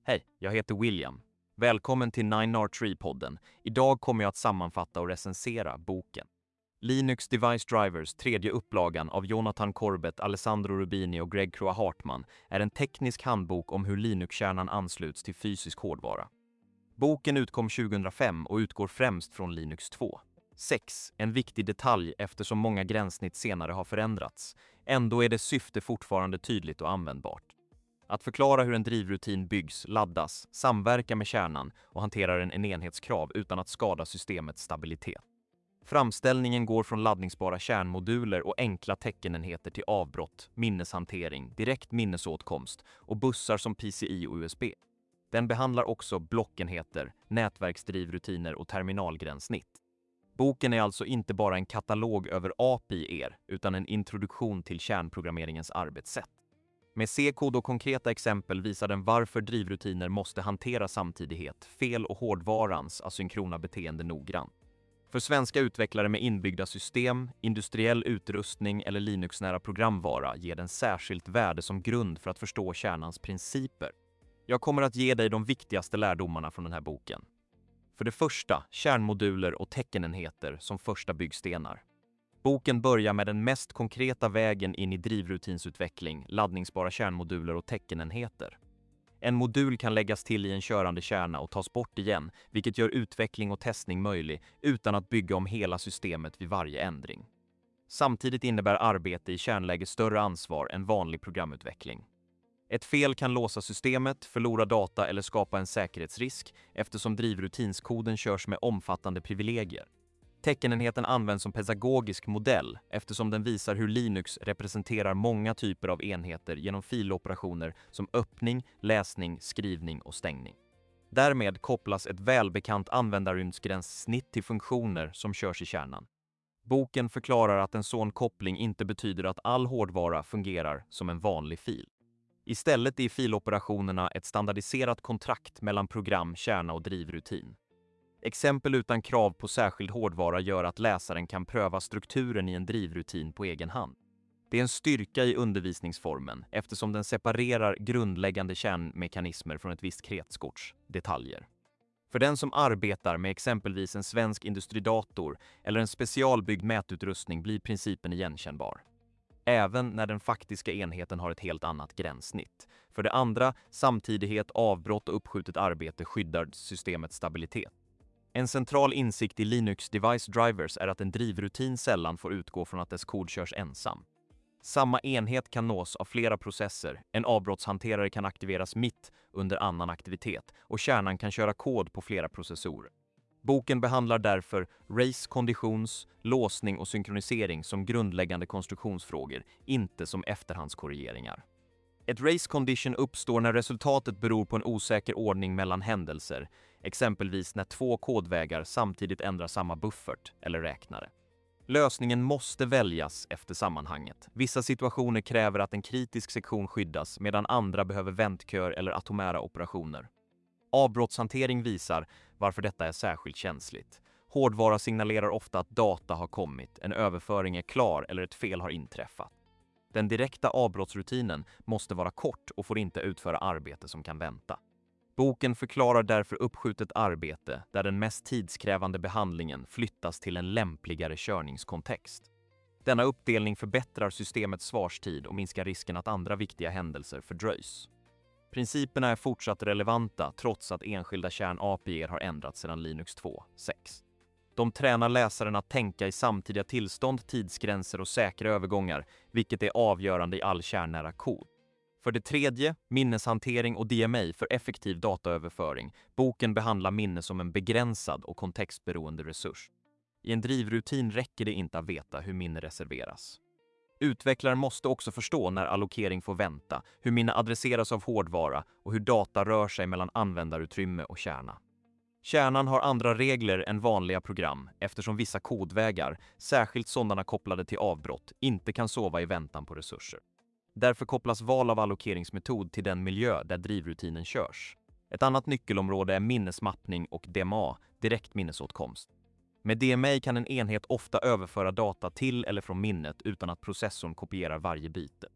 Hej, jag heter William. Välkommen till 9R3-podden. Idag kommer jag att sammanfatta och recensera boken Linux Device Drivers, tredje upplagan av Jonathan Corbett, Alessandro Rubini och Greg Croa Hartman, är en teknisk handbok om hur Linux-kärnan ansluts till fysisk hårdvara. Boken utkom 2005 och utgår främst från Linux 2. 6. En viktig detalj eftersom många gränssnitt senare har förändrats. Ändå är dess syfte fortfarande tydligt och användbart. Att förklara hur en drivrutin byggs, laddas, samverkar med kärnan och hanterar en enhetskrav utan att skada systemets stabilitet. Framställningen går från laddningsbara kärnmoduler och enkla teckenenheter till avbrott, minneshantering, direkt minnesåtkomst och bussar som PCI och USB. Den behandlar också blockenheter, nätverksdrivrutiner och terminalgränssnitt. Boken är alltså inte bara en katalog över API-er utan en introduktion till kärnprogrammeringens arbetssätt. Med C-kod och konkreta exempel visar den varför drivrutiner måste hantera samtidighet, fel och hårdvarans asynkrona beteende noggrant. För svenska utvecklare med inbyggda system, industriell utrustning eller Linux-nära programvara ger den särskilt värde som grund för att förstå kärnans principer. Jag kommer att ge dig de viktigaste lärdomarna från den här boken. För det första, kärnmoduler och teckenenheter som första byggstenar. Boken börjar med den mest konkreta vägen in i drivrutinsutveckling, laddningsbara kärnmoduler och teckenenheter. En modul kan läggas till i en körande kärna och tas bort igen, vilket gör utveckling och testning möjlig utan att bygga om hela systemet vid varje ändring. Samtidigt innebär arbete i kärnläge större ansvar än vanlig programutveckling. Ett fel kan låsa systemet, förlora data eller skapa en säkerhetsrisk eftersom drivrutinskoden körs med omfattande privilegier. Teckenenheten används som pedagogisk modell eftersom den visar hur Linux representerar många typer av enheter genom filoperationer som öppning, läsning, skrivning och stängning. Därmed kopplas ett välbekant användarrymdsgränssnitt till funktioner som körs i kärnan. Boken förklarar att en sådan koppling inte betyder att all hårdvara fungerar som en vanlig fil. Istället är filoperationerna ett standardiserat kontrakt mellan program, kärna och drivrutin. Exempel utan krav på särskild hårdvara gör att läsaren kan pröva strukturen i en drivrutin på egen hand. Det är en styrka i undervisningsformen eftersom den separerar grundläggande kärnmekanismer från ett visst kretskorts detaljer. För den som arbetar med exempelvis en svensk industridator eller en specialbyggd mätutrustning blir principen igenkännbar. Även när den faktiska enheten har ett helt annat gränssnitt. För det andra, samtidighet, avbrott och uppskjutet arbete skyddar systemets stabilitet. En central insikt i Linux Device Drivers är att en drivrutin sällan får utgå från att dess kod körs ensam. Samma enhet kan nås av flera processer, en avbrottshanterare kan aktiveras mitt under annan aktivitet och kärnan kan köra kod på flera processorer. Boken behandlar därför race conditions, låsning och synkronisering som grundläggande konstruktionsfrågor, inte som efterhandskorrigeringar. Ett race condition uppstår när resultatet beror på en osäker ordning mellan händelser, exempelvis när två kodvägar samtidigt ändrar samma buffert eller räknare. Lösningen måste väljas efter sammanhanget. Vissa situationer kräver att en kritisk sektion skyddas medan andra behöver väntkör eller atomära operationer. Avbrottshantering visar varför detta är särskilt känsligt. Hårdvara signalerar ofta att data har kommit, en överföring är klar eller ett fel har inträffat. Den direkta avbrottsrutinen måste vara kort och får inte utföra arbete som kan vänta. Boken förklarar därför uppskjutet arbete där den mest tidskrävande behandlingen flyttas till en lämpligare körningskontext. Denna uppdelning förbättrar systemets svarstid och minskar risken att andra viktiga händelser fördröjs. Principerna är fortsatt relevanta trots att enskilda kärn-API har ändrats sedan Linux 2.6. De tränar läsaren att tänka i samtidiga tillstånd, tidsgränser och säkra övergångar, vilket är avgörande i all kärnnära kod. För det tredje, minneshantering och DMA för effektiv dataöverföring. Boken behandlar minne som en begränsad och kontextberoende resurs. I en drivrutin räcker det inte att veta hur minne reserveras. Utvecklaren måste också förstå när allokering får vänta, hur minne adresseras av hårdvara och hur data rör sig mellan användarutrymme och kärna. Kärnan har andra regler än vanliga program eftersom vissa kodvägar, särskilt sådana kopplade till avbrott, inte kan sova i väntan på resurser. Därför kopplas val av allokeringsmetod till den miljö där drivrutinen körs. Ett annat nyckelområde är minnesmappning och DMA, direkt minnesåtkomst. Med DMA kan en enhet ofta överföra data till eller från minnet utan att processorn kopierar varje byte.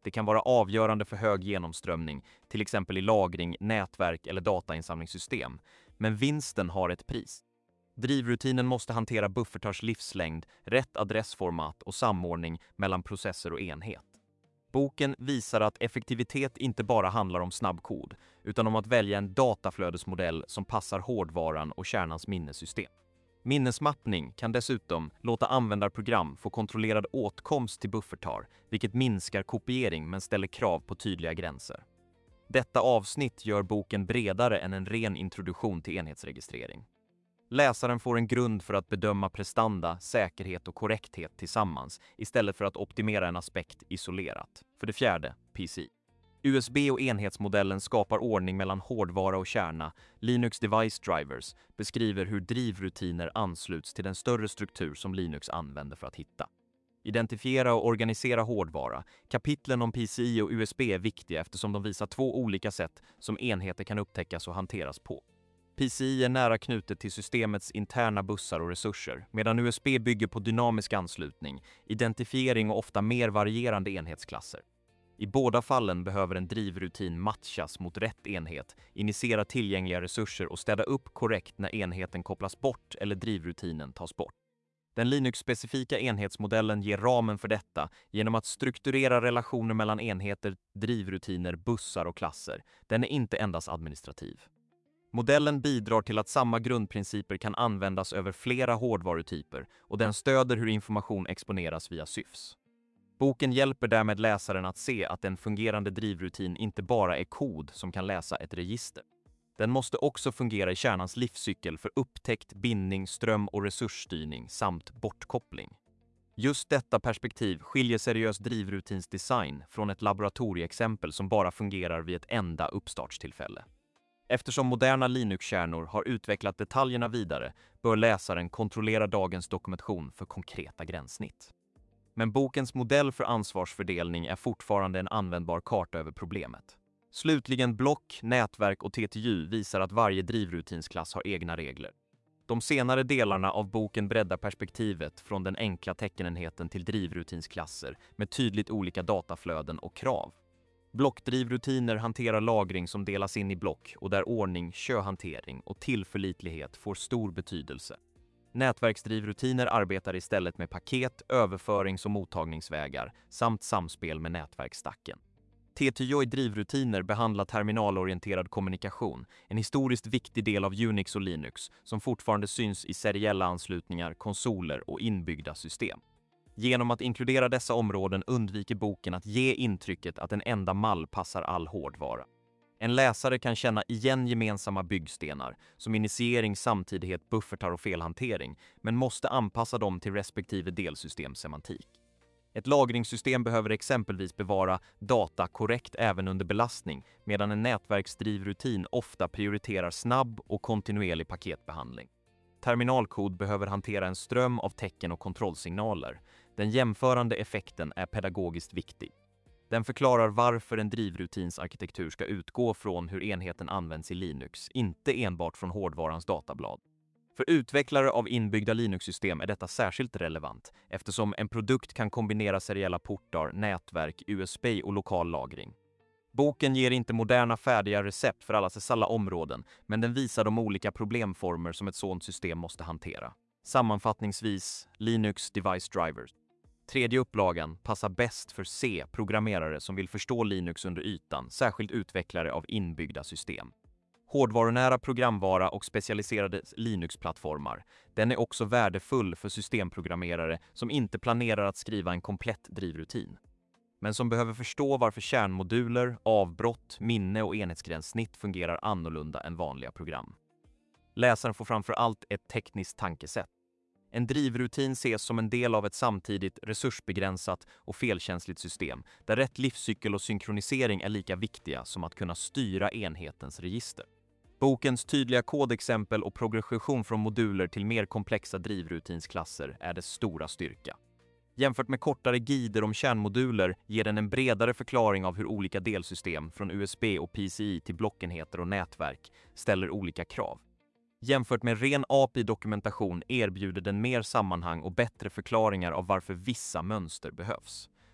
Det kan vara avgörande för hög genomströmning, till exempel i lagring, nätverk eller datainsamlingssystem. Men vinsten har ett pris. Drivrutinen måste hantera buffertars livslängd, rätt adressformat och samordning mellan processer och enhet. Boken visar att effektivitet inte bara handlar om snabb kod, utan om att välja en dataflödesmodell som passar hårdvaran och kärnans minnessystem. Minnesmappning kan dessutom låta användarprogram få kontrollerad åtkomst till buffertar, vilket minskar kopiering men ställer krav på tydliga gränser. Detta avsnitt gör boken bredare än en ren introduktion till enhetsregistrering. Läsaren får en grund för att bedöma prestanda, säkerhet och korrekthet tillsammans istället för att optimera en aspekt isolerat. För det fjärde, PCI. USB och enhetsmodellen skapar ordning mellan hårdvara och kärna. Linux Device Drivers beskriver hur drivrutiner ansluts till den större struktur som Linux använder för att hitta. Identifiera och organisera hårdvara. Kapitlen om PCI och USB är viktiga eftersom de visar två olika sätt som enheter kan upptäckas och hanteras på. PCI är nära knutet till systemets interna bussar och resurser, medan USB bygger på dynamisk anslutning, identifiering och ofta mer varierande enhetsklasser. I båda fallen behöver en drivrutin matchas mot rätt enhet, initiera tillgängliga resurser och städa upp korrekt när enheten kopplas bort eller drivrutinen tas bort. Den Linux-specifika enhetsmodellen ger ramen för detta genom att strukturera relationer mellan enheter, drivrutiner, bussar och klasser. Den är inte endast administrativ. Modellen bidrar till att samma grundprinciper kan användas över flera hårdvarutyper och den stöder hur information exponeras via syfs. Boken hjälper därmed läsaren att se att en fungerande drivrutin inte bara är kod som kan läsa ett register. Den måste också fungera i kärnans livscykel för upptäckt, bindning, ström- och resursstyrning samt bortkoppling. Just detta perspektiv skiljer seriös drivrutinsdesign från ett laboratorieexempel som bara fungerar vid ett enda uppstartstillfälle. Eftersom moderna Linux-kärnor har utvecklat detaljerna vidare bör läsaren kontrollera dagens dokumentation för konkreta gränssnitt. Men bokens modell för ansvarsfördelning är fortfarande en användbar karta över problemet. Slutligen block, nätverk och TTU visar att varje drivrutinsklass har egna regler. De senare delarna av boken breddar perspektivet från den enkla teckenenheten till drivrutinsklasser med tydligt olika dataflöden och krav. Blockdrivrutiner hanterar lagring som delas in i block och där ordning, köhantering och tillförlitlighet får stor betydelse. Nätverksdrivrutiner arbetar istället med paket, överförings- och mottagningsvägar samt samspel med nätverksstacken. TTY-drivrutiner behandlar terminalorienterad kommunikation, en historiskt viktig del av Unix och Linux som fortfarande syns i seriella anslutningar, konsoler och inbyggda system. Genom att inkludera dessa områden undviker boken att ge intrycket att en enda mall passar all hårdvara. En läsare kan känna igen gemensamma byggstenar, som initiering, samtidighet, buffertar och felhantering, men måste anpassa dem till respektive delsystemsemantik. Ett lagringssystem behöver exempelvis bevara data korrekt även under belastning, medan en nätverksdrivrutin ofta prioriterar snabb och kontinuerlig paketbehandling. Terminalkod behöver hantera en ström av tecken och kontrollsignaler. Den jämförande effekten är pedagogiskt viktig. Den förklarar varför en drivrutinsarkitektur ska utgå från hur enheten används i Linux, inte enbart från hårdvarans datablad. För utvecklare av inbyggda Linux-system är detta särskilt relevant eftersom en produkt kan kombinera seriella portar, nätverk, USB och lokal lagring. Boken ger inte moderna färdiga recept för alla områden, men den visar de olika problemformer som ett sådant system måste hantera. Sammanfattningsvis, Linux Device Drivers. Tredje upplagan passar bäst för C-programmerare som vill förstå Linux under ytan, särskilt utvecklare av inbyggda system. Hårdvarunära programvara och specialiserade Linux-plattformar. Den är också värdefull för systemprogrammerare som inte planerar att skriva en komplett drivrutin, men som behöver förstå varför kärnmoduler, avbrott, minne och enhetsgränssnitt fungerar annorlunda än vanliga program. Läsaren får framför allt ett tekniskt tankesätt. En drivrutin ses som en del av ett samtidigt resursbegränsat och felkänsligt system, där rätt livscykel och synkronisering är lika viktiga som att kunna styra enhetens register. Bokens tydliga kodexempel och progression från moduler till mer komplexa drivrutinsklasser är dess stora styrka. Jämfört med kortare guider om kärnmoduler ger den en bredare förklaring av hur olika delsystem, från USB och PCI till blockenheter och nätverk, ställer olika krav. Jämfört med ren API-dokumentation erbjuder den mer sammanhang och bättre förklaringar av varför vissa mönster behövs.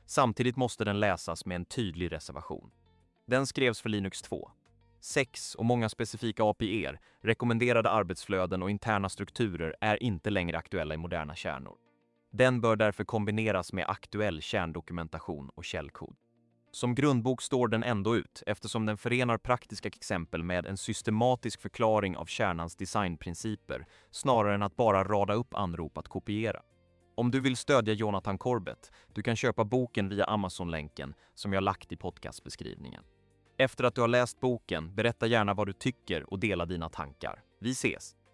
Samtidigt måste den läsas med en tydlig reservation. Den skrevs för Linux 2. 6 och många specifika API:er, rekommenderade arbetsflöden och interna strukturer är inte längre aktuella i moderna kärnor. Den bör därför kombineras med aktuell kärndokumentation och källkod. Som grundbok står den ändå ut eftersom den förenar praktiska exempel med en systematisk förklaring av kärnans designprinciper snarare än att bara rada upp anrop att kopiera. Om du vill stödja Jonathan Corbett, du kan köpa boken via Amazon-länken som jag lagt i podcastbeskrivningen. Efter att du har läst boken, berätta gärna vad du tycker och dela dina tankar. Vi ses!